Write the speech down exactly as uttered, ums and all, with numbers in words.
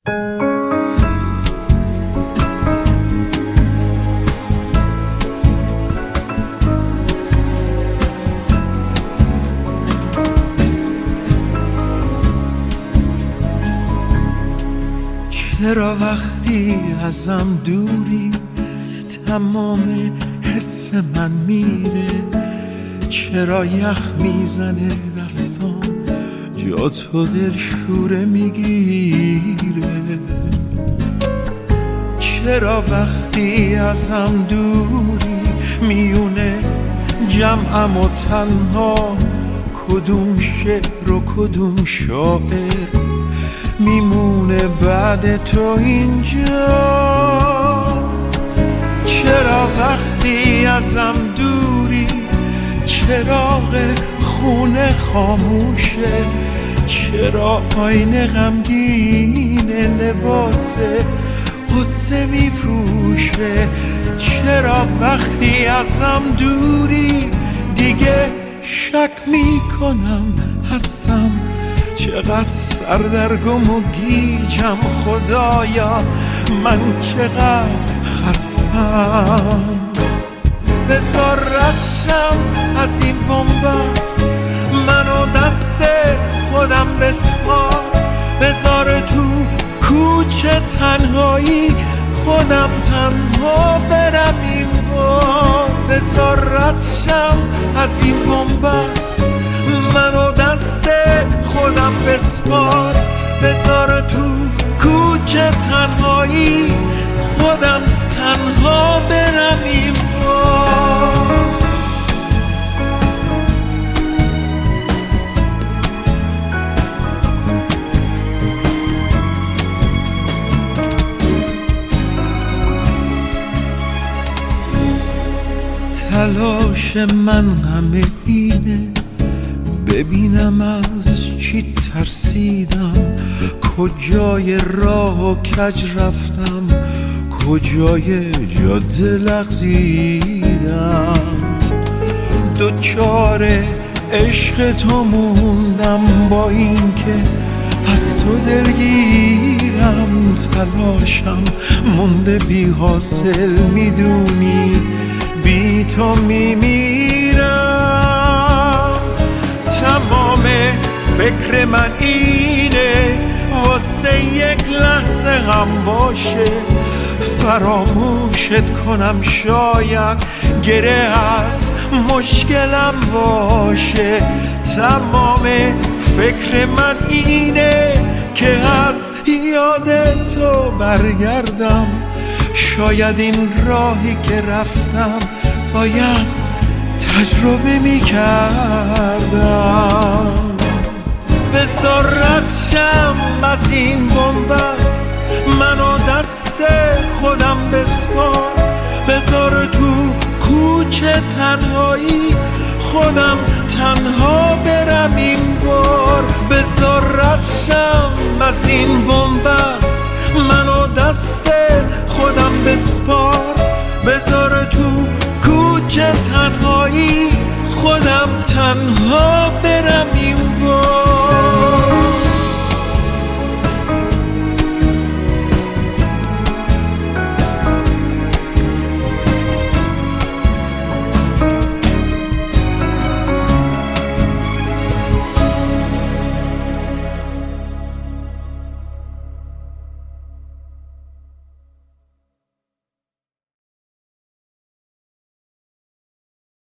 چرا وقتی ازم دوری تمام حس من میره؟ چرا یخ میزنه دستام جا تو دلشوره میگیره؟ چرا وقتی ازم دوری میونه جمعم و تنها کدوم شعر و کدوم شاعر میمونه بعد تو اینجا؟ چرا وقتی ازم دوری چراغ خونه خاموشه؟ چرا آینه غمگین لباس غصه میپوشه؟ چرا وقتی ازم دوری دیگه شک میکنم هستم؟ چقدر سردرگم و گیجم خدایا، من چقدر خستم. بذار رد شم از این بن‌بست، منو دست خودم بسپار. بذار تو کوچه تنهایی خودم تنها برم این بار. بذار رد شم از این بن‌بست، منو دست خودم بسپار. بذار تو کوچه تنهایی خودم تنها برم این بار. تلاش من همه اینه ببینم از چی ترسیدم، کجای راه و کج رفتم، کجای جاده لغزیدم. دوچار عشق تو موندم با این که از تو دلگیرم. تلاشم مونده بی حاصل، میدونی بی تو میمیرم. تمام فکر من اینه واسه یک لحظه هم باشه فراموشت کنم، شاید گره از مشکلم باشه. تمام فکر من اینه که از یاد تو برگردم، شاید این راهی که رفتم باید تجربه میکردم. بذار رد شم از این بن‌بست، منو دست خودم بسپار. بذار تو کوچه تنهایی خودم تنها برم این بار. بذار رد شم از این